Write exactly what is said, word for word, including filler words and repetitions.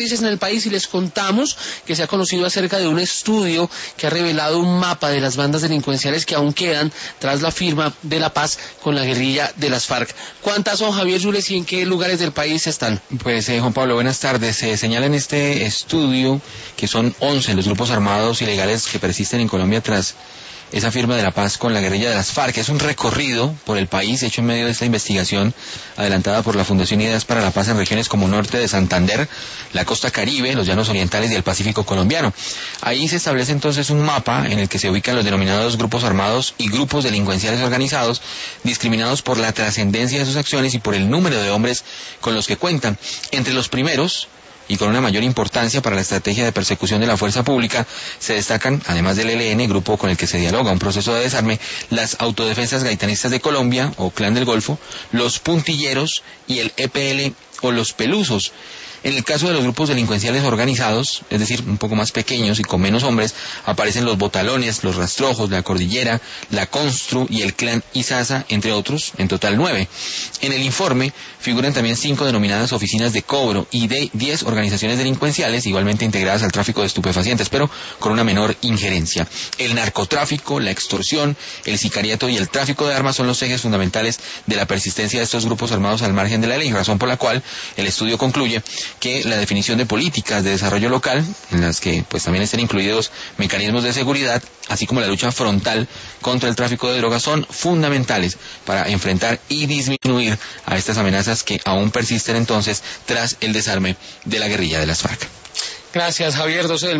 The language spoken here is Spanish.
en el país y les contamos que se ha conocido acerca de un estudio que ha revelado un mapa de las bandas delincuenciales que aún quedan tras la firma de la paz con la guerrilla de las FARC. ¿Cuántas son, Javier Yules, y en qué lugares del país están? Pues eh, Juan Pablo, buenas tardes. Se señala en este estudio que son once los grupos armados ilegales que persisten en Colombia tras esa firma de la paz con la guerrilla de las FARC. Es un recorrido por el país hecho en medio de esta investigación adelantada por la Fundación Ideas para la Paz en regiones como Norte de Santander, la Costa Caribe, los Llanos Orientales y el Pacífico colombiano. Ahí se establece entonces un mapa en el que se ubican los denominados grupos armados y grupos delincuenciales organizados, discriminados por la trascendencia de sus acciones y por el número de hombres con los que cuentan. Entre los primeros, y con una mayor importancia para la estrategia de persecución de la fuerza pública, se destacan, además del E L N, grupo con el que se dialoga un proceso de desarme, las Autodefensas Gaitanistas de Colombia, o Clan del Golfo, los Puntilleros y el E P L o los Pelusos. En el caso de los grupos delincuenciales organizados, es decir, un poco más pequeños y con menos hombres, aparecen los Botalones, los Rastrojos, la Cordillera, la Constru y el Clan Izaza, entre otros, en total nueve. En el informe figuran también cinco denominadas oficinas de cobro y de diez organizaciones delincuenciales, igualmente integradas al tráfico de estupefacientes, pero con una menor injerencia. El narcotráfico, la extorsión, el sicariato y el tráfico de armas son los ejes fundamentales de la persistencia de estos grupos armados al margen de la ley, razón por la cual el estudio concluye que la definición de políticas de desarrollo local, en las que pues también estén incluidos mecanismos de seguridad, así como la lucha frontal contra el tráfico de drogas, son fundamentales para enfrentar y disminuir a estas amenazas que aún persisten entonces tras el desarme de la guerrilla de las FARC. Gracias, Javier. doce del